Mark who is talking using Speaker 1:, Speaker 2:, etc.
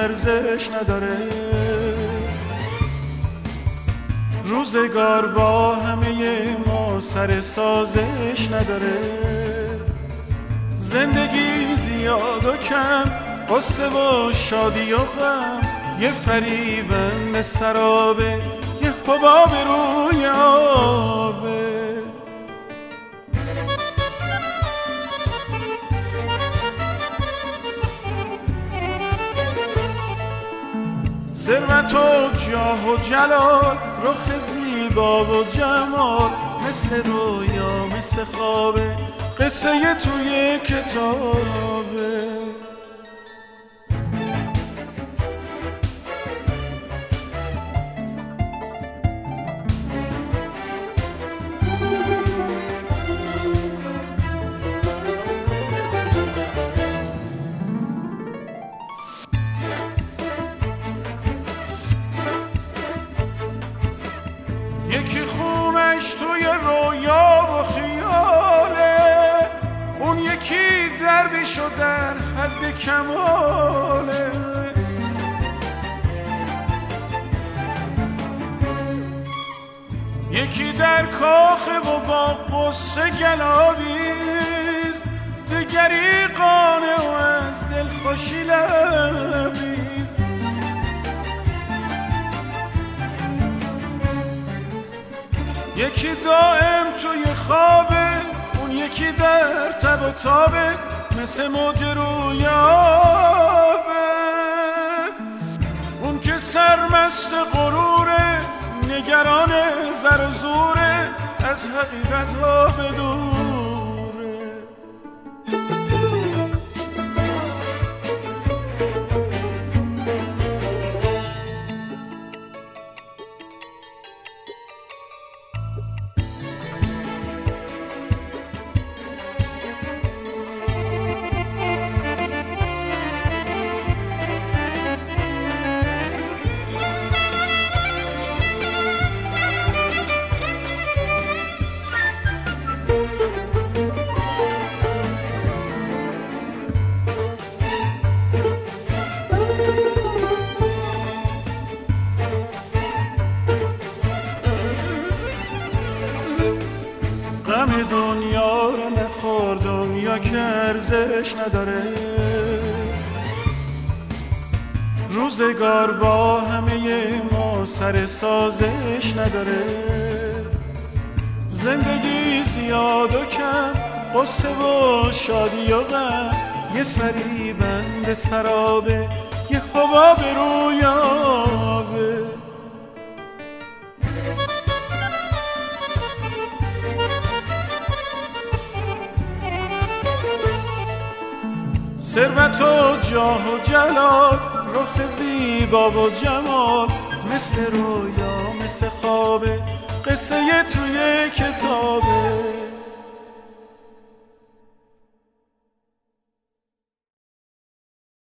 Speaker 1: ارزش نداره. روزگار با همه ما سر سازش نداره. زندگی زیاد و کم، قصه و شادی و غم، یه فریبند سرابه، یه حباب روی آبه. ثروت و جاه و جلال، رخ زیبا و جمال، مثل رویا مثل خوابه، قصه توی کتابه. یکی خونش توی رویا و خیاله، اون یکی درویش و در حد کماله. یکی در کاخه و با قصه گلاویز، دگری قانع و از دلخوشی لبریز. یکی دائم توی خوابه، اون یکی در تب و تابه، مثل موج روی آبه. اون که سرمست غروره، نگران زر و زوره، از حقیقت ها بدوره. غم دنیا رو نخور، دنیا که ارزش نداره. روزگار با همه ما سر سازش نداره. زندگی زیاد و کم، قصه و شادی و غم، یه فریبند سرابه، یه حباب روی آبه. ثروت و جاه و جلال، رخ زیبا و جمال، مثل رویا مثل خوابه، قصه توی کتابه.